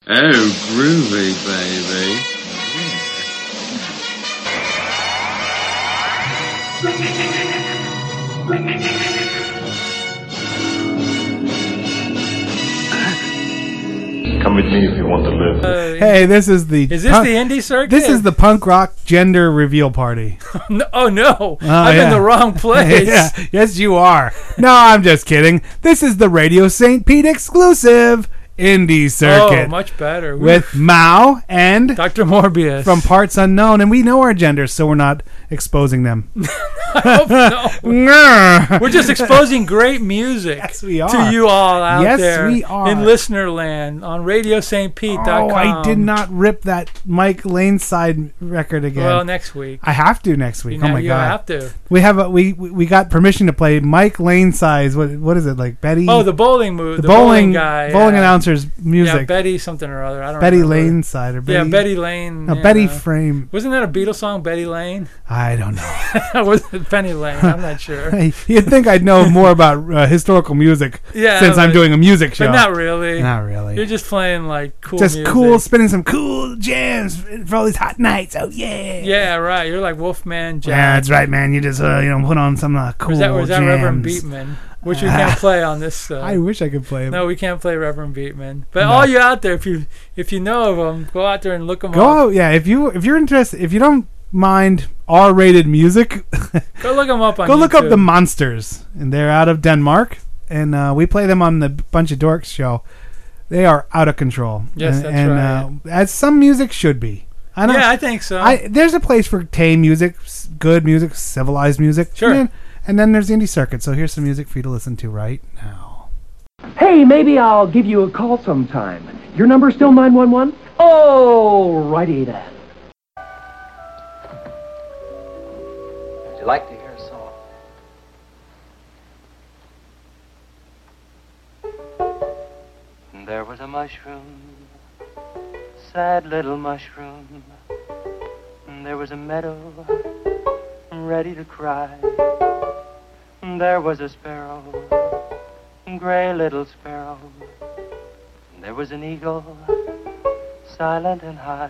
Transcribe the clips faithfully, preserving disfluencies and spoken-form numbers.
Oh, groovy, baby. Come with me if you want to live. Uh, hey, this is the... Is this punk, the indie circuit? This is the punk rock gender reveal party. no, oh, no. Oh, I'm yeah. in the wrong place. yeah. Yes, you are. No, I'm just kidding. This is the Radio Saint Pete exclusive indie circuit. Oh, much better. With Mao and Doctor Morbius from Parts Unknown, and we know our genders, so we're not exposing them. I hope no. We're just exposing great music yes, we are. to you all out yes, there we are. in listener land on radio saint pete dot com. Oh, I did not rip that Mike Laneside record again. Well, next week. I have to next week. You oh know, my you god. You have to. We have a, we we got permission to play Mike Laneside's what what is it like Betty? Oh, the bowling move. The, the bowling, bowling guy. Bowling yeah. announcer's music. Yeah, Betty something or other. I don't Betty remember. Laneside or Betty. Yeah, Betty Lane. No, yeah. Betty Frame. Wasn't that a Beatles song, Betty Lane? I don't know. Was it Penny Lane? I'm not sure. Hey, you'd think I'd know more about uh, historical music yeah, since but, I'm doing a music show. But not really. Not really. You're just playing like cool just music. cool, spinning some cool jams for all these hot nights. Oh, yeah. Yeah, right. You're like Wolfman Jack. Yeah, that's right, man. You just, uh, you know, put on some uh, cool or is that, or is that jams. Reverend Beatman? Which we can't play on this. Uh, I wish I could play him. No, we can't play Reverend Beatman. But no. all you out there, if you if you know of them, go out there and look them go up. Out, yeah, if you if you're interested, if you don't mind R-rated music, go look them up on. Go YouTube. look up the Monsters, and they're out of Denmark, and uh, we play them on the Bunch of Dorks show. They are out of control. Yes, and, that's and, right. Uh, as some music should be. I yeah, I think so. I, there's a place for tame music, good music, civilized music. Sure. And, and then there's the indie circuit. So here's some music for you to listen to right now. Hey, maybe I'll give you a call sometime. Your number still nine one one? Oh, righty then. Would you like to hear a song? There was a mushroom, sad little mushroom. There was a meadow, ready to cry. There was a sparrow, gray little sparrow. There was an eagle, silent and high.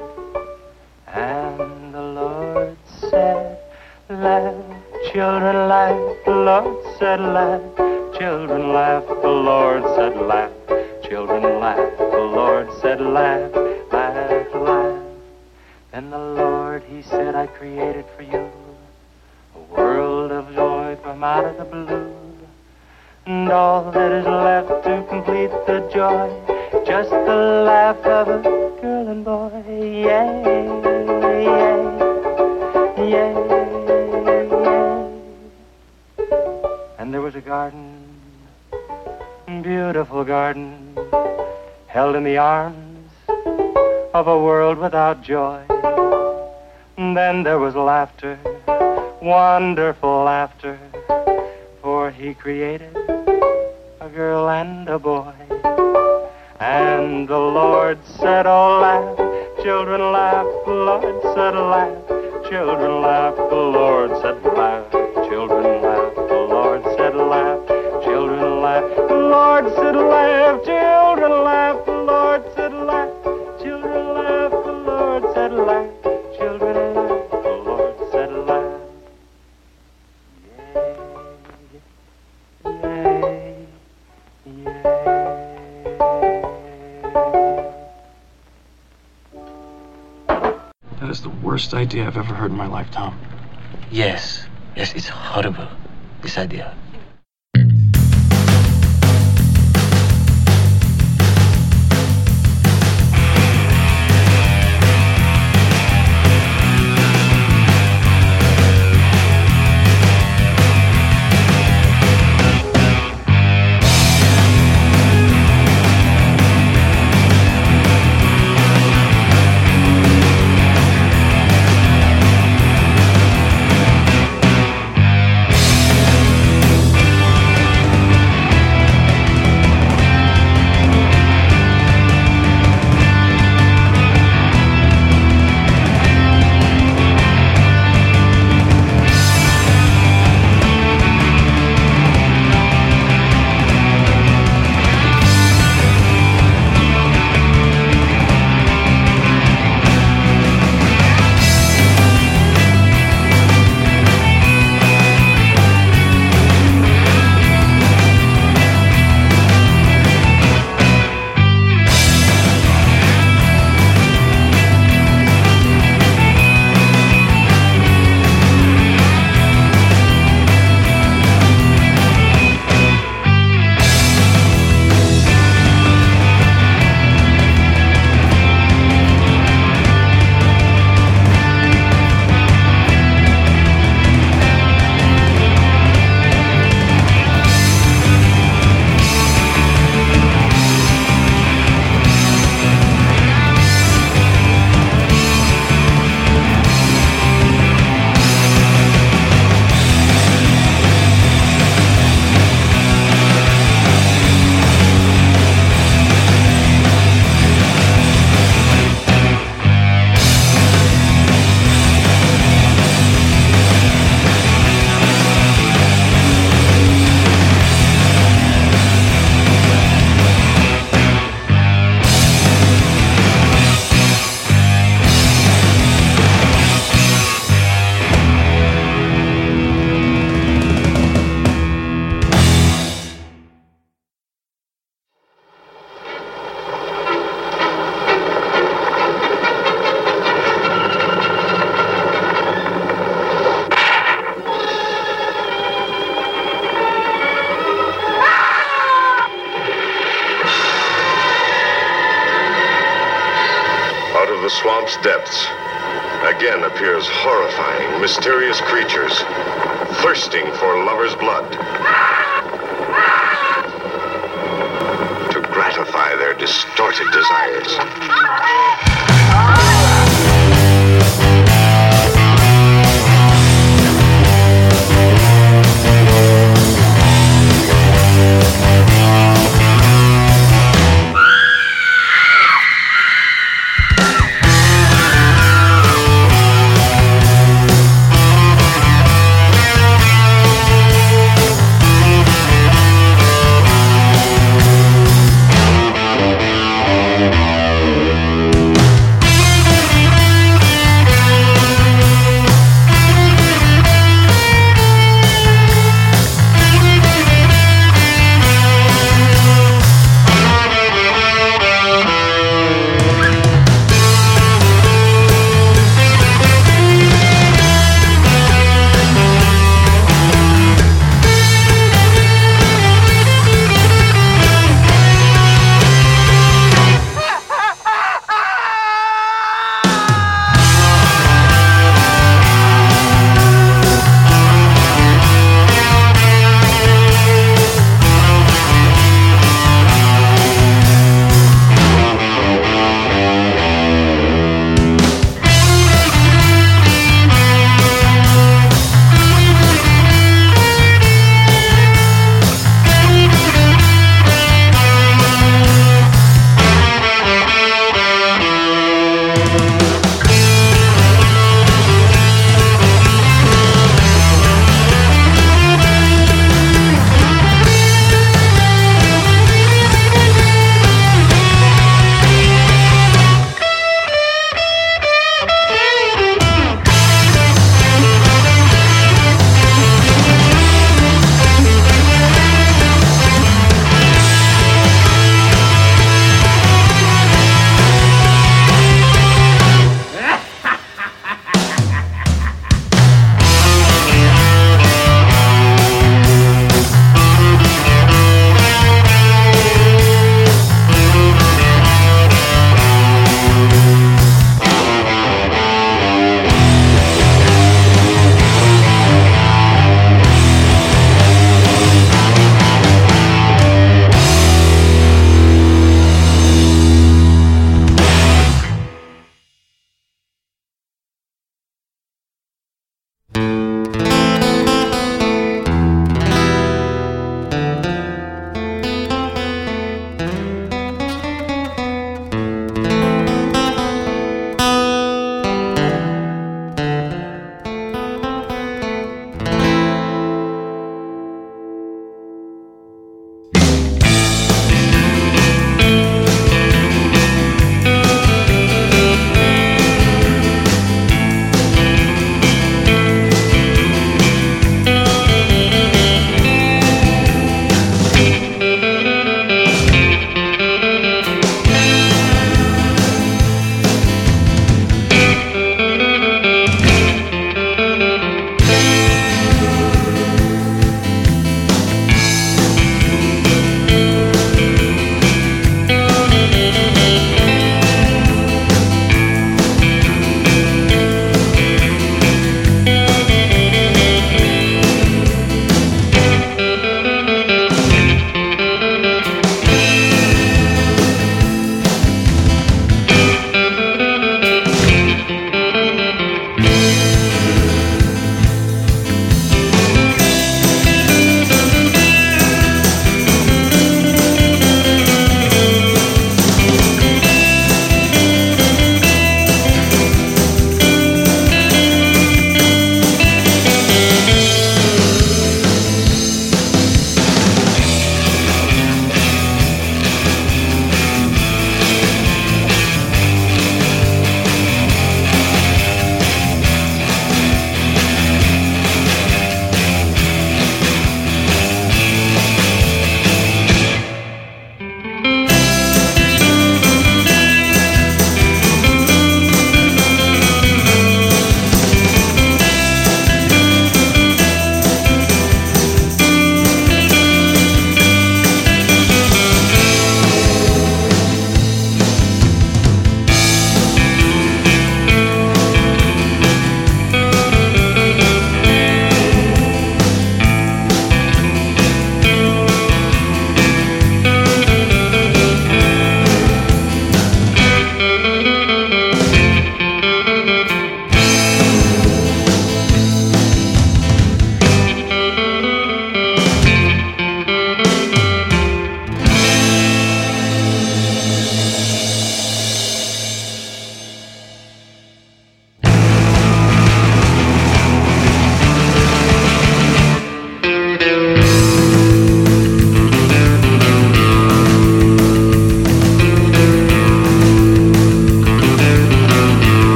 And the Lord said, laugh, children laugh. The Lord said, laugh, children laugh. The Lord said, laugh, children laugh. The Lord said, laugh, laugh, laugh. Then the Lord, he said, I created for you a world of joy from out of the blue. And all that is left to complete the joy, just the laugh of a girl and boy. Yay, yay, yay, yay. And there was a garden, beautiful garden, held in the arms of a world without joy. And then there was laughter, wonderful laughter, for he created a girl and a boy. And the Lord said, oh, laugh, children laugh. The Lord said, laugh, children laugh. The Lord said, laugh, children laugh. The Lord said, laugh, children laugh. The Lord said, laugh, children laugh. The Lord said, laugh, children laugh. The Lord said, laugh, children laugh. The Lord said, laugh. That is the worst idea I've ever heard in my life, Tom. Yes. Yes, it's horrible, this idea. the swamp's depths, again appears horrifying, mysterious creatures, thirsting for lovers' blood, to gratify their distorted desires.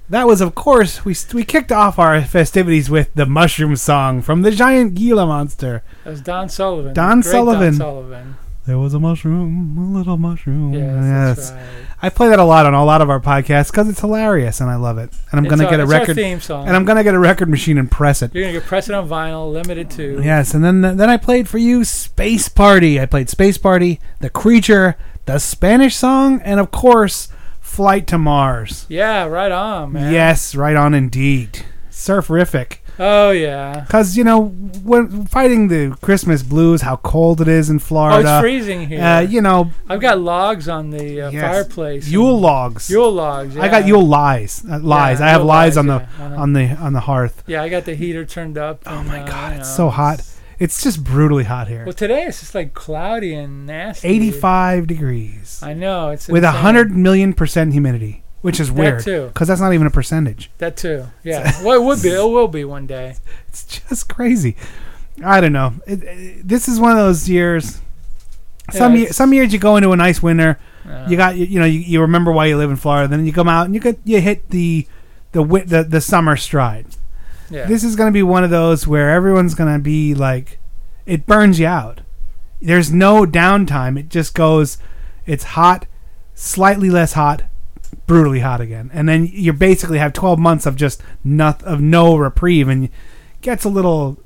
That was, of course, we we kicked off our festivities with the Mushroom Song from the Giant Gila Monster. That was Don Sullivan. Don Great Sullivan. Don Sullivan. There was a mushroom, a little mushroom. Yes, that's right. I play that a lot on a lot of our podcasts because it's hilarious and I love it. And I'm It's gonna our- get a it's our record theme song. and I'm gonna get a record machine and press it. You're gonna get press it on vinyl, limited to. Yes, and then then I played for you Space Party. I played Space Party, The Creature, the Spanish Song, and of course Flight to Mars. Yeah, right on, man. Yes, right on indeed. Surferific. Oh yeah. Because, you know, when fighting the Christmas blues, how cold it is in Oh, Florida. it's freezing here. Uh, you know, I've got logs on the uh, yes, fireplace. Yule logs. Yule logs. Yeah. I got Yule lies. Uh, lies. Yeah, I have Yule lies lies, on the yeah, uh-huh. on the on the hearth. Yeah, I got the heater turned up. Oh and, my uh, god, you it's know, so hot. It's just brutally hot here. Well, today it's just like cloudy and nasty. eighty-five degrees. I know it's with a insane. hundred million percent humidity, which is That weird too. because that's not even a percentage. That too. Yeah. Well, it would be. It will be one day. It's just crazy. I don't know. It, it, this is one of those years. Some Yeah, year, it's- some years you go into a nice winter. Yeah. You got you, you know you, you remember why you live in Florida. Then you come out and you get you hit the the wi- the, the summer stride. Yeah. This is going to be one of those where everyone's going to be like, it burns you out. There's no downtime. It just goes, it's hot, slightly less hot, brutally hot again, and then you basically have twelve months of just not of no reprieve, and it gets a little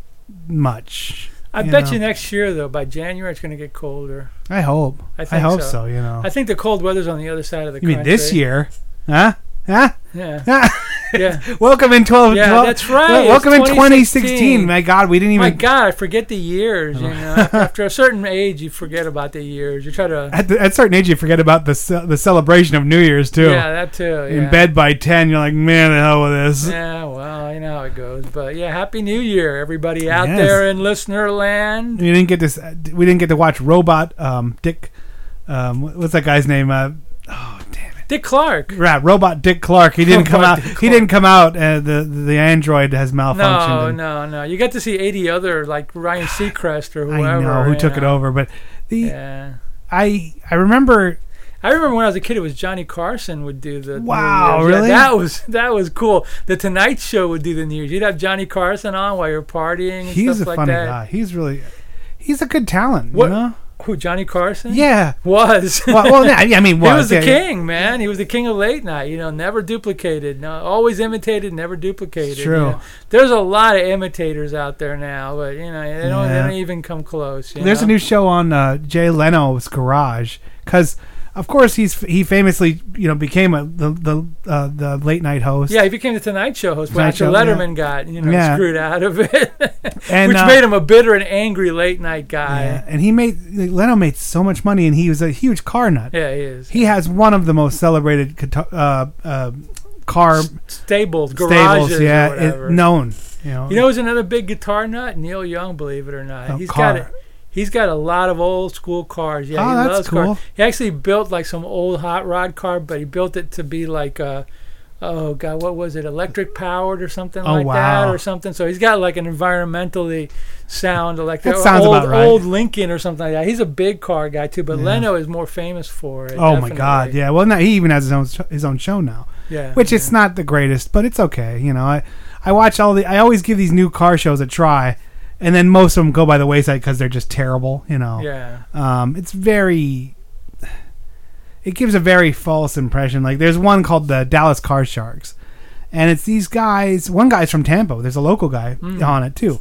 much. I you bet know. you next year though, by January it's going to get colder. I hope. I I, think hope so. so. You know. I think the cold weather's on the other side of the you mean country. this year? Huh? Huh? Yeah. Yeah. Welcome in twelve. Yeah, twelve that's right. wel- Welcome It's in twenty sixteen. My God, we didn't even. My God, I forget the years. You know, after a certain age, you forget about the years. You try to. At, the, at a certain age, you forget about the ce- the celebration of New Year's too. Yeah, that too. Yeah. In bed by ten, you're like, man, the hell with this. Yeah, well, you know how it goes. But yeah, Happy New Year, everybody out Yes. there in listener land. We didn't get this. We didn't get to watch Robot um, Dick. Um, what's that guy's name? Uh, oh, damn it. Dick Clark. Right, Robot Dick Clark. He didn't come Robot out. Dick He didn't come out. Uh, the the android has malfunctioned. No, and no, no. You get to see eighty other like Ryan Seacrest or whoever. I know who you took it know. over, but the Yeah. I I remember. I remember when I was a kid, it was Johnny Carson would do the. Wow, New Year's. Yeah, really? that was that was cool. The Tonight Show would do the New Year's. You'd have Johnny Carson on while you're partying. And He's a stuff like funny that. guy. He's really. He's a good talent. What? You know? Who? Johnny Carson? Yeah. Was. Well, well yeah, I mean, was, he was the yeah, yeah. king, man. He was the king of late night. You know, never duplicated. No, always imitated, never duplicated. It's true. you know. There's a lot of imitators out there now, but you know, they don't, they Yeah. don't even come close. You There's know? a new show on uh, Jay Leno's Garage because, of course, he's he famously you know became a the the uh, the late night host. Yeah, he became the Tonight Show host Tonight after Show, Letterman yeah. got you know Yeah. screwed out of it, And, which uh, made him a bitter and angry late night guy. Yeah, and he made Leno made so much money, and he was a huge car nut. Yeah, he is. He has one of the most celebrated guitar, uh, uh, car Stables, garages, stables, yeah, or whatever. it, known. You know, You know who's another big guitar nut? Neil Young, believe it or not. Oh, He's car. got a, he's got a lot of old school cars. Yeah, Oh, he that's loves cool. cars. He actually built like some old hot rod car, but he built it to be like a oh god, what was it? Electric powered or something Oh, like wow. that or something. So he's got like an environmentally sound electric That sounds old, about right. old Lincoln or something like that. He's a big car guy too, but Yeah. Leno is more famous for it. oh my definitely. God, yeah. Well, now he even has his own sh- his own show now, Yeah. which yeah. it's not the greatest, but it's okay. You know, I I watch all the. I always give these new car shows a try, and then most of them go by the wayside because they're just terrible. You know. Yeah. Um, it's very. It gives a very false impression. Like there's one called the Dallas Car Sharks, and it's these guys. One guy's from Tampa. There's a local guy Mm. on it too.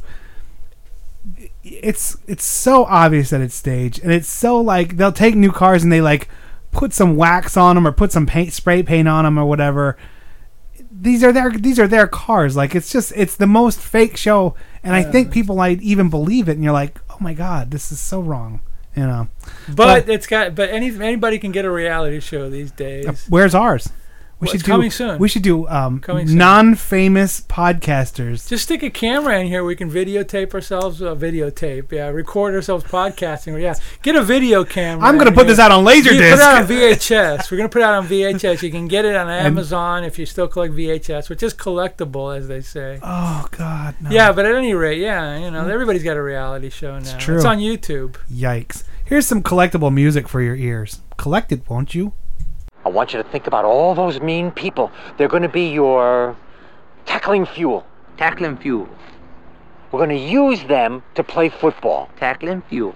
It's it's so obvious that it's staged, and it's so like they'll take new cars and they like put some wax on them or put some paint spray paint on them or whatever. These are their these are their cars. Like it's just it's the most fake show, and I think people might even believe it. And you're like, oh my God, this is so wrong. You know. But, But- it's got but any anybody can get a reality show these days. Where's ours? We Well, should it's do, coming soon. We should do um, Coming soon. non-famous podcasters. Just stick a camera in here. We can videotape ourselves. Uh, videotape, yeah. Record ourselves podcasting. Yeah. Get a video camera. I'm gonna in put here. this out on You can Put it Laserdisc. out on V H S. We're gonna put it out on V H S. You can get it on Amazon if you still collect V H S, which is collectible, as they say. Oh God, no. Yeah, but at any rate, yeah, you know, everybody's got a reality show now. It's true. It's on YouTube. Yikes. Here's some collectible music for your ears. Collect it, won't you? I want you to think about all those mean people. They're going to be your tackling fuel. Tackling fuel. We're going to use them to play football. Tackling fuel.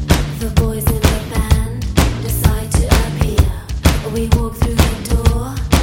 We walk through the door.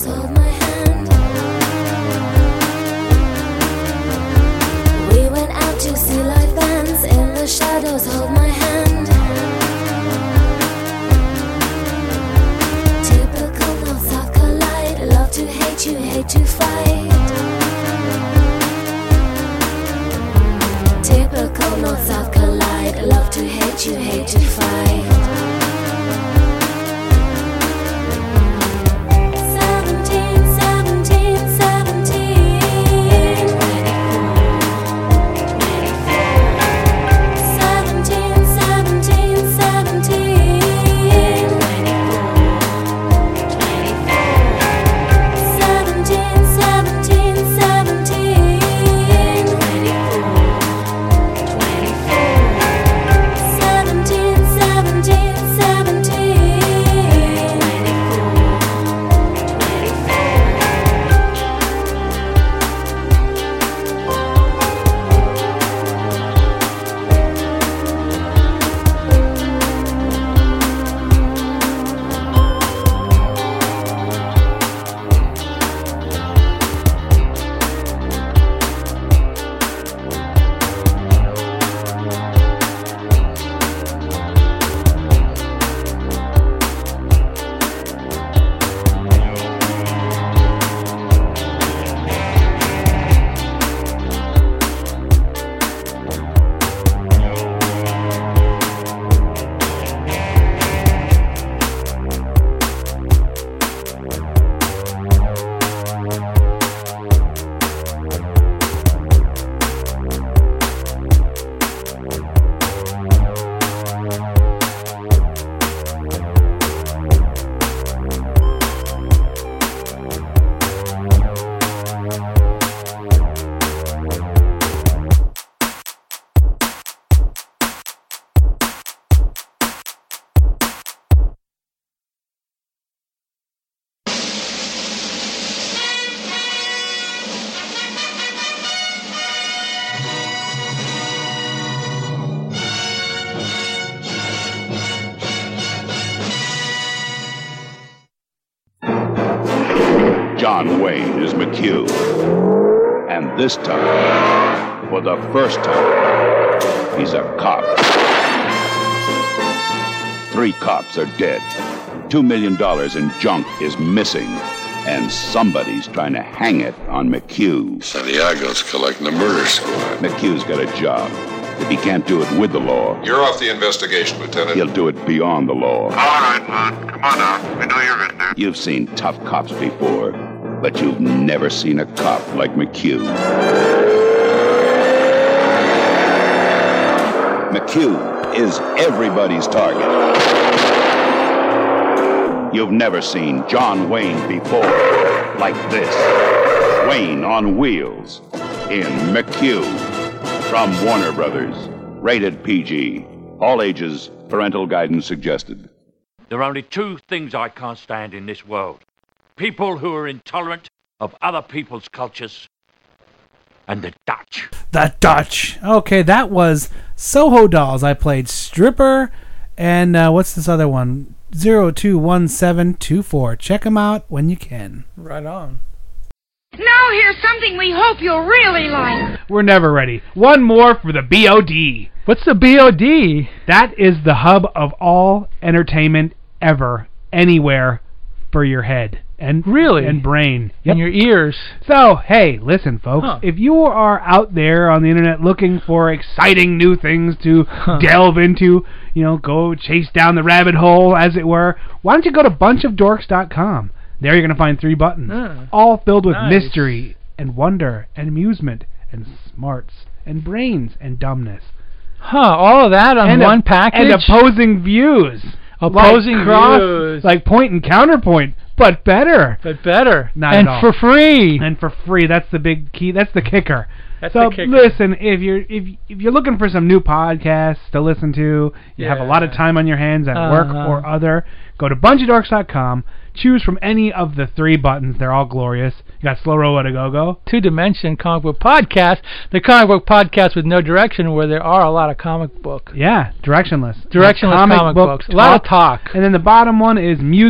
hold my hand. We went out to see live bands. In the shadows, hold my hand. Typical north-south collide. Love to hate you, hate to fight. Typical north-south collide. Love to hate you, hate to fight. Seventeen, seventeen, seventeen. Seventeen, seventeen, seventeen. Seventeen, seventeen, seventeen. Seventeen, seventeen, John Wayne is McHugh. And this time, for the first time, he's a cop. Three cops are dead. Two million dollars in junk is missing. And somebody's trying to hang it on McHugh. Santiago's collecting a murder squad. McHugh's got a job. If he can't do it with the law, You're off the investigation, Lieutenant. he'll do it beyond the law. All right, man. Come on now. We know you're in there. You've seen tough cops before, but you've never seen a cop like McHugh. McHugh is everybody's target. You've never seen John Wayne before, like this. Wayne on wheels in McHugh. From Warner Brothers. Rated P G. All ages. Parental guidance suggested. There are only two things I can't stand in this world. People who are intolerant of other people's cultures. And the Dutch. The Dutch. Okay, that was Soho Dolls. I played Stripper. And uh, what's this other one? zero two one seven two four. Check them out when you can. Right on. Now here's something we hope you'll really like. We're never ready. One more for the B O D. What's the B O D? That is the hub of all entertainment ever, anywhere, for your head and really and brain yep. and your ears. So hey, listen, folks. Huh. If you are out there on the internet looking for exciting new things to huh. delve into, you know, go chase down the rabbit hole, as it were, why don't you go to bunch of dorks dot com? There you're going to find three buttons, uh, all filled with nice. mystery and wonder and amusement and smarts and brains and dumbness. Huh, all of that on and one a, package? And opposing views. Opposing like cross, views. Like point and counterpoint, but better. But better. Not and at all. for free. And for free. That's the big key. That's the kicker. That's so the kicker. listen, if you're if if you're looking for some new podcasts to listen to, you yeah. have a lot of time on your hands at uh-huh. work or other, go to bunch of dorks dot com. Choose from any of the three buttons. They're all glorious. You got Slow Robot a Go-Go. Two Dimension Comic Book Podcast. The comic book podcast with no direction, where there are a lot of comic book. Yeah, directionless. Directionless comic, comic book books. Talk. A lot of talk. And then the bottom one is music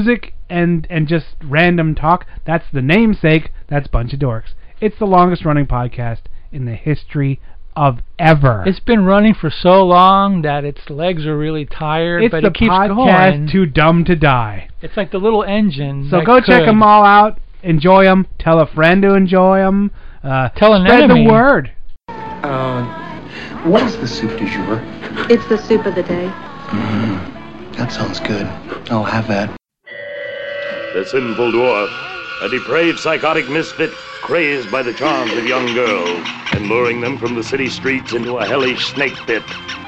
and and just random talk, that's the namesake. That's Bunch of Dorks. It's the longest running podcast in the history of ever. It's been running for so long that its legs are really tired, It's but the it keeps podcast going. Too Dumb to Die. It's like the little engine. So that go could. check them all out. Enjoy them. Tell a friend to enjoy them. Uh, Tell an spread enemy. the word. Uh, what is the soup du jour? It's the soup of the day. Mm, that sounds good. I'll have that. The Sinful Dwarf, a depraved psychotic misfit crazed by the charms of young girls and luring them from the city streets into a hellish snake pit.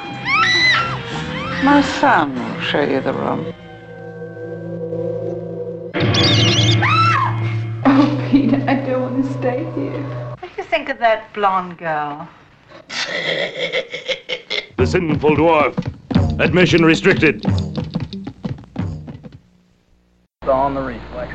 My son will show you the room. Oh, Peter, I don't want to stay here. What do you think of that blonde girl? The Sinful Dwarf. Admission restricted. On the reflex.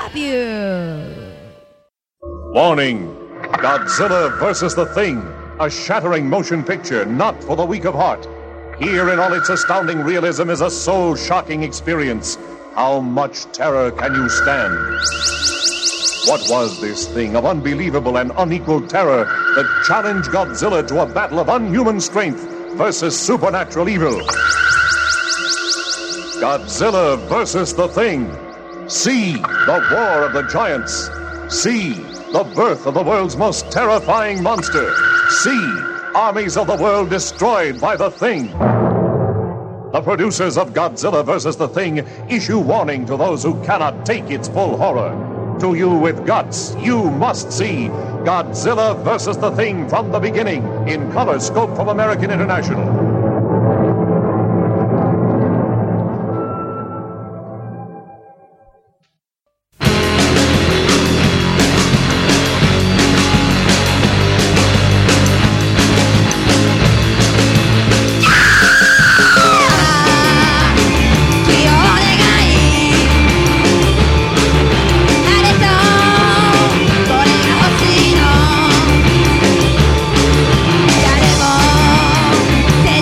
stop you. Warning! Godzilla versus the Thing, a shattering motion picture not for the weak of heart. Here in all its astounding realism is a soul-shocking experience. How much terror can you stand? What was this thing of unbelievable and unequaled terror that challenged Godzilla to a battle of unhuman strength versus supernatural evil? Godzilla versus the Thing. See the war of the giants. See the birth of the world's most terrifying monster. See armies of the world destroyed by the Thing. The producers of Godzilla versus the Thing issue warning to those who cannot take its full horror. To you with guts, you must see Godzilla versus the Thing from the beginning in color scope from American International. Say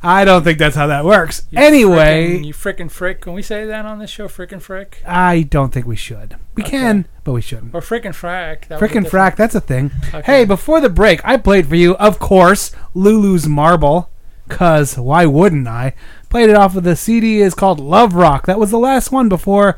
I don't think that's how that works. You Anyway, frickin', you frickin' frick. Can we say that on this show? Frickin' frick? I don't think we should. We Okay. can, but we shouldn't. Or frickin' frack. That was a Frickin' different- frack, that's a thing. Okay. Hey, before the break, I played for you, of course, Lulu's Marble, because why wouldn't I? Played it off of the C D is called Love Rock. That was the last one before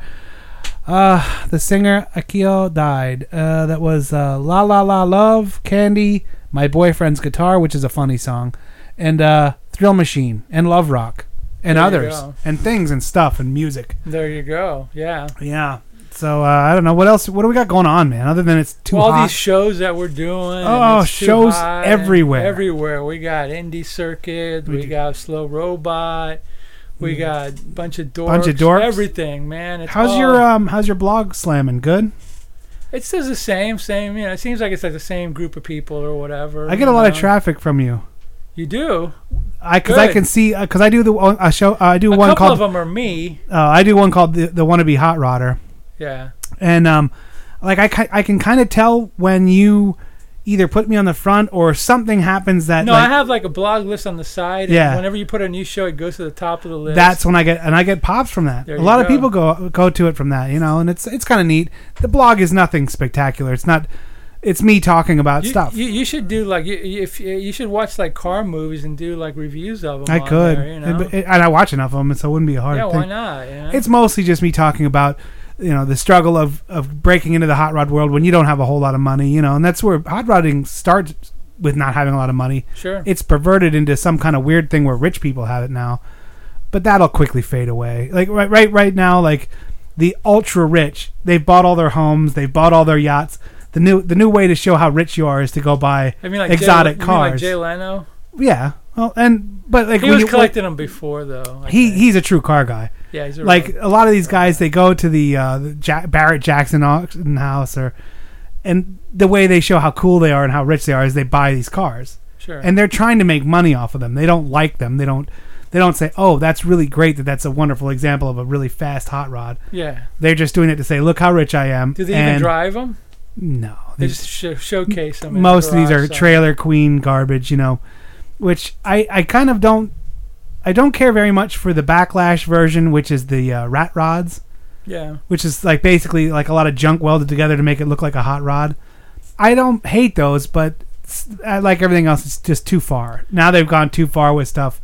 uh, the singer Akio died. Uh, that was uh, La La La Love, Candy, My Boyfriend's Guitar, which is a funny song, and uh, Thrill Machine, and Love Rock, and There you others, go. and things and stuff, and music. There you go. Yeah. Yeah. So uh, I don't know what else. What do we got going on, man? Other than it's too Well, all hot. these shows that we're doing. and Oh, it's too shows hot and everywhere. Everywhere. We got Indie Circuit. We We, do. got Slow Robot. We Mm. got a bunch of dorks. Bunch of dorks? Everything, man. It's How's all- your um? How's your blog slamming? Good. It says the same, same. You know, it seems like it's like the same group of people or whatever. I get a you lot of know. traffic from you. You do. I because I Good. can see because I do the one- a show. Uh, I do A one couple called. of them are me. Uh, I do one called the the wannabe hot rodder, Yeah. and um, like I ki- I can kind of tell when you either put me on the front or something happens that No, like, I have like a blog list on the side. Yeah. And whenever you put a new show, it goes to the top of the list. that's when I get and I get pops from that. There a you lot of go. people go go to it from that, you know, and it's it's kind of neat. The blog is nothing spectacular. It's not. It's me talking about You, stuff. you, you should do like you, you- if you should watch like car movies and do like reviews of them. I on could, there, you know? It- it- and I watch enough of them, so it wouldn't be a hard Yeah, thing. why not, you know? It's mostly just me talking about, you know, the struggle of, of breaking into the hot rod world when you don't have a whole lot of money, you know, and that's where hot rodding starts with not having a lot of money. Sure. It's perverted into some kind of weird thing where rich people have it now, but that'll quickly fade away. Like right, right, right now, like the ultra rich, they've bought all their homes, they've bought all their yachts. The new the new way to show how rich you are is to go buy I mean, like exotic Jay, you mean like cars. Jay Leno. Yeah, well, and but like He when was you, collecting them before though. I he think. he's a true car guy. Yeah, he's a like real- a lot of these guys. They go to the, uh, the ja- Barrett Jackson auction house, or and the way they show how cool they are and how rich they are is they buy these cars. Sure. And they're trying to make money off of them. They don't like them. They don't. They don't say, "Oh, that's really great. That that's a wonderful example of a really fast hot rod." Yeah. They're just doing it to say, "Look how rich I am." Do they and even drive them? No. They just sh- showcase them. Most of these are trailer queen garbage, you know, which I, I kind of don't I don't care very much for the backlash version, which is the uh, rat rods. Yeah. Which is like basically like a lot of junk welded together to make it look like a hot rod. I don't hate those, but s- uh, like everything else, it's just too far. Now they've gone too far with stuff.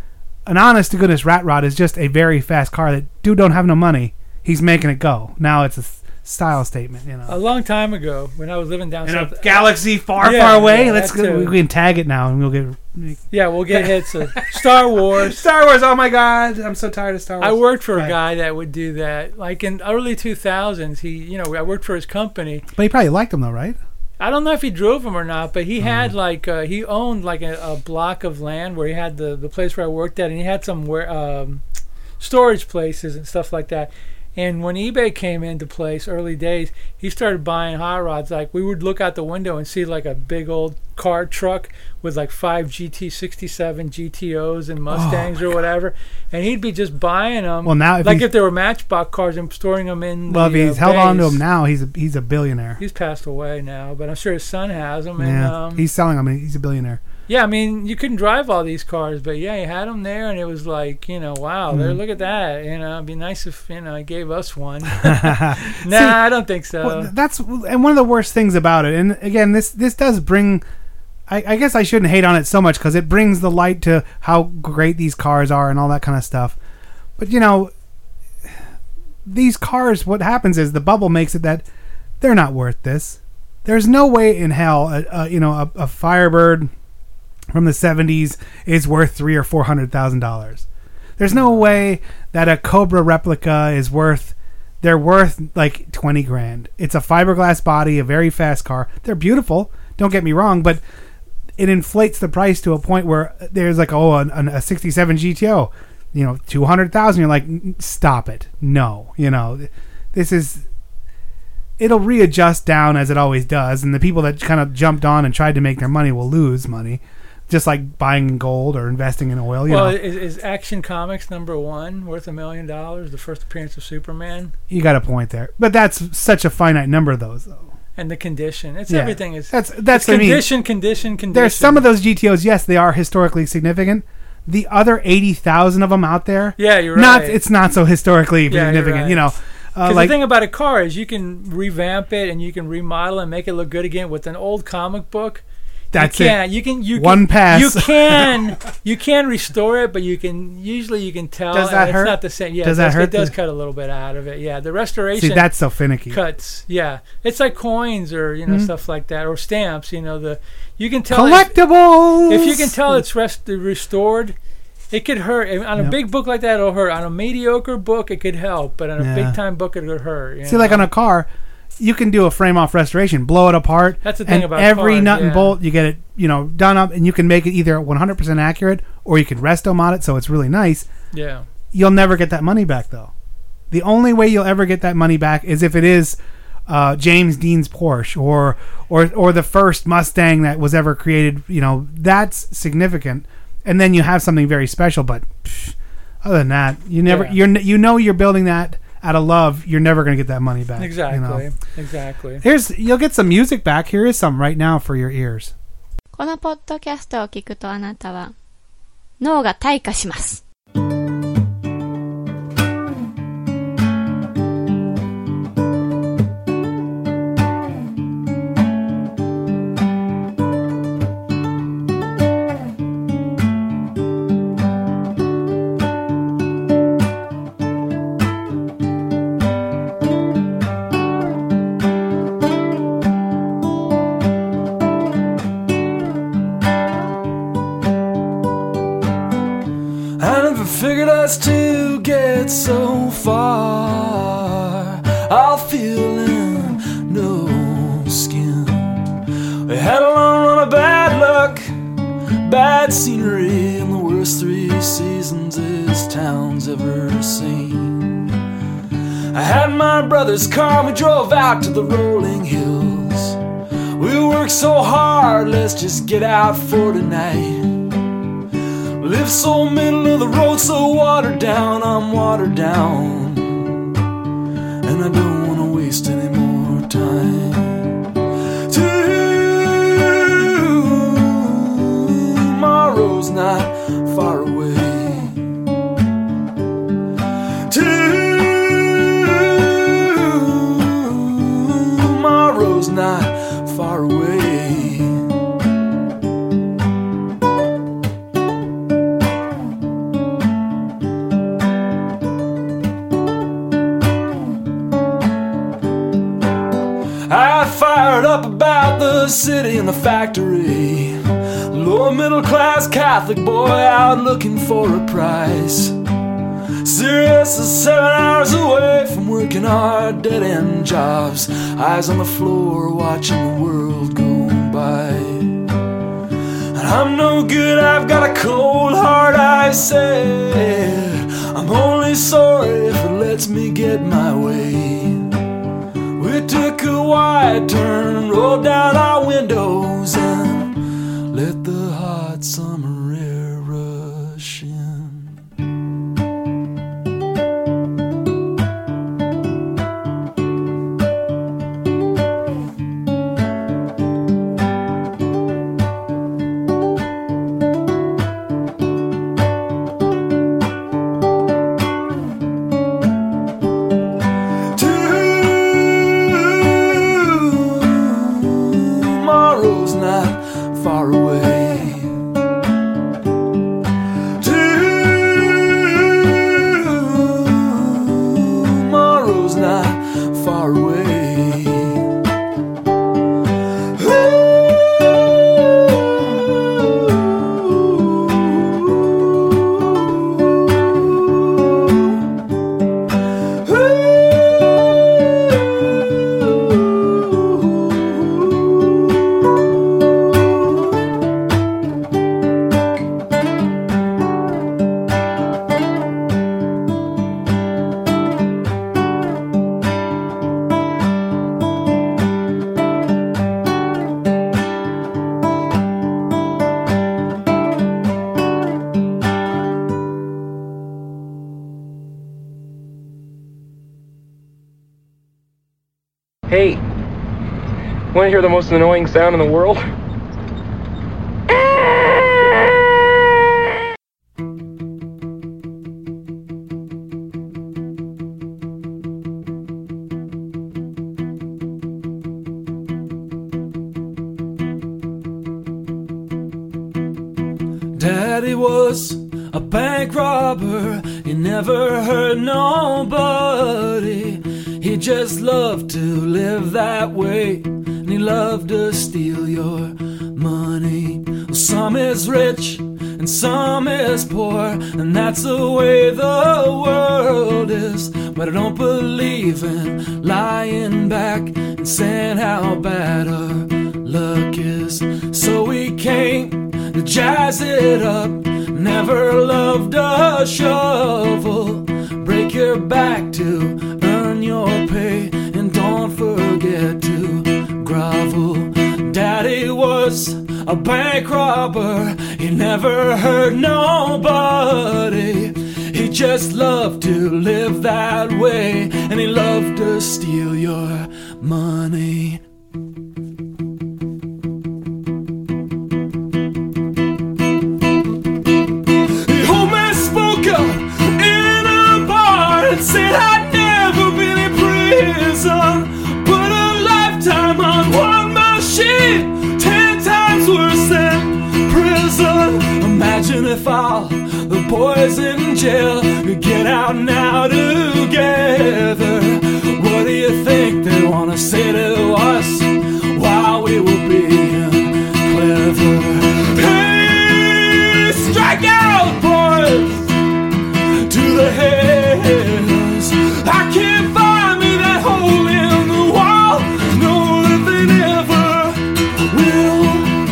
An honest to goodness rat rod is just a very fast car that dude don't have no money. He's making it go. Now it's a s- style statement, you know. A long time ago, when I was living down In a south, galaxy far, Yeah, far away. yeah, Let's that go, too. we can tag it now, and we'll get. Yeah, we'll get hits. Of Star Wars. Star Wars. Oh my God, I'm so tired of Star Wars. I worked for Right. a guy that would do that. Like in early two thousands, he, you know, I worked for his company. But you probably liked them though, right? I don't know if he drove them or not, but he Oh. had like uh, he owned like a, a block of land where he had the, the place where I worked at, and he had some where, um, storage places and stuff like that. And when eBay came into place, early days, he started buying hot rods. Like we would look out the window and see like a big old car truck with like five G T sixty-seven G T Os and Mustangs or whatever, and he'd be just buying them. Well, now if like he's- if they were Matchbox cars and storing them in. Well, the, if he's uh, held on to bays. them now, he's a, he's a billionaire. He's passed away now, but I'm sure his son has them. And, Yeah, um, he's selling them. He's a billionaire. yeah, I mean, you couldn't drive all these cars, but yeah, he had them there, and it was like, you know, wow, there, Mhm. look at that. You know, it'd be nice if, you know, he gave us one. nah, I don't think so. Well, that's and one of the worst things about it. And again, this this does bring. I, I guess I shouldn't hate on it so much because it brings the light to how great these cars are and all that kind of stuff. But you know, these cars, what happens is the bubble makes it that they're not worth this. There's no way in hell, a, a, you know, a, a Firebird from the seventies is worth three or four hundred thousand dollars. There's no way that a Cobra replica is worth. They're worth like twenty grand. It's a fiberglass body, a very fast car. They're beautiful. Don't get me wrong, but it inflates the price to a point where there's like oh a, a sixty-seven G T O, you know, two hundred thousand. You're like, stop it, no, you know, this is. It'll readjust down as it always does, and the people that kind of jumped on and tried to make their money will lose money, just like buying gold or investing in oil. You well, know, is, is Action Comics number one worth a million dollars? The first appearance of Superman you got a point there, but that's such a finite number of those, though. and the condition. It's Yeah. everything is That's that's it's what I mean. condition, condition, condition. There's some of those G T Os, yes, they are historically significant. the other eighty thousand of them out there. Yeah, you're Not, right. it's not so historically Yeah, you're significant, right. you know. Uh, 'Cause like, the thing about a car is you can revamp it and you can remodel and make it look good again. With an old comic book, That's you it. can't. You can. You One can, pass. You can. You can restore it, but you can. Usually, you can tell. Does that and hurt? It's not the same. Yeah, Does it that does, hurt It does the- cut a little bit out of it. Yeah, the restoration. See, that's so finicky. Cuts. Yeah, it's like coins or you know Mhm. stuff like that or stamps. You know the. You can tell. If, Collectibles! if you can tell it's rest, restored. It could hurt. On a Yep. big book like that, it'll hurt. On a mediocre book, it could help. But on a Yeah. big time book, it could hurt. you See, like know? on a car, you can do a frame-off restoration, blow it apart. That's the thing and about every cars, nut and yeah. bolt, you get it, you know, done up, and you can make it either one hundred percent accurate or you can resto mod it, so it's really nice. Yeah. You'll never get that money back, though. The only way you'll ever get that money back is if it is uh, James Dean's Porsche or or or the first Mustang that was ever created. You know, that's significant, and then you have something very special. But psh, other than that, you never Yeah. you're n- you know you're building that out of love. You're never going to get that money back. Exactly. You know? Exactly. Here's you'll get some music back. Here is some right now for your ears. このポッドキャストを聞くとあなたは脳が退化します。 I never figured us to get so far. All feeling, no skin. We had a long run of bad luck, bad scenery, and the worst three seasons this town's ever seen. I had my brother's car, we drove out to the rolling hills. We worked so hard, let's just get out for tonight. Live so middle of the road, so watered down, I'm watered down. And I don't want to waste any more time. Tomorrow's not far away. Tomorrow's not far away. I fired up about the city and the factory. Lower middle class Catholic boy out looking for a prize. Sirius is seven hours away from working our dead end jobs. Eyes on the floor watching the world go by. And I'm no good, I've got a cold heart, I said. I'm only sorry if it lets me get my way. We took a wide turn, rolled down our windows, and let the hot summer air rush in. Tomorrow's not far away. Tomorrow's not far away. Hey, want to hear the most annoying sound in the world? Daddy was a bank robber. He never hurt nobody. He just loved to live that way, and he loved to steal your money. Well, some is rich and some is poor, and that's the way the world is. But I don't believe in lying back and saying how bad our luck is. So we came to jazz it up. Never loved a shovel. Break your back to earn your pay, and don't forget to grovel. Daddy was a bank robber. He never hurt nobody. He just loved to live that way, and he loved to steal your money. The old man spoke up in a bar and said I'd never been in prison, but a lifetime on one machine, ten times worse than prison. Imagine if all the boys in jail could get out now together. What do you think they want to say to us while we were being clever? Hey, strike out, boys, to the heads. I can't find me that hole in the wall. No, that they never will.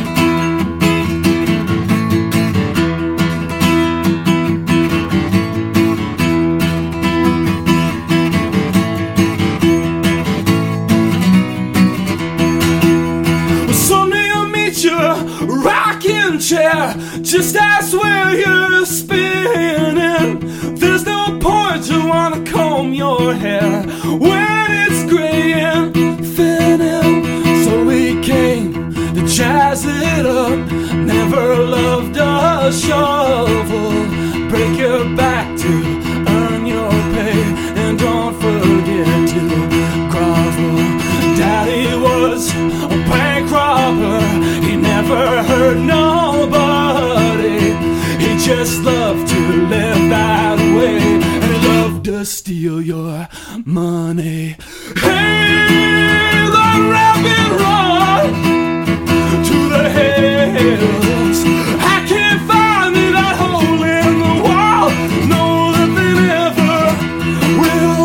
Rocking chair, just ask where you're spinning. There's no point to wanna comb your hair when it's gray and thinning. So we came to jazz it up. Never loved a shovel. Break your back to earn your pay, and don't forget to grovel. Daddy was a bank robber. He never hurt nobody. He just loved to live that way, and he loved to steal your money. Hey, the rabbit run to the hills. I can't find me that hole in the wall. No, that they never will.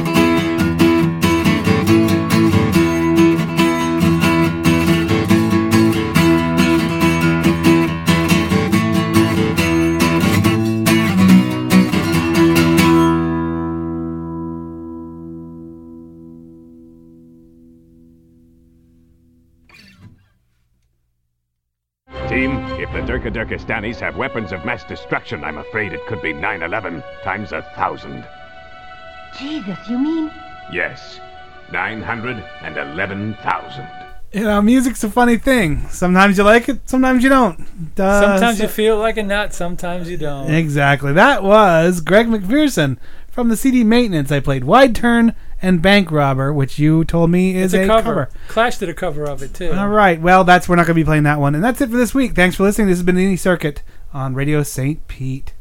Team, if the Durka-Durkistanis have weapons of mass destruction, I'm afraid it could be nine eleven times a thousand. Jesus, you mean? Yes, nine hundred eleven thousand. You know, music's a funny thing. Sometimes you like it, sometimes you don't. Uh, sometimes so- you feel like a nut, sometimes you don't. Exactly. That was Greg McPherson from the C D Maintenance. I played Wide Turn and Bank Robber, which you told me is It's a, a cover. cover. Clash did a cover of it, too. All right. Well, that's we're not going to be playing that one. And that's it for this week. Thanks for listening. This has been Indie Circuit on Radio Saint Pete.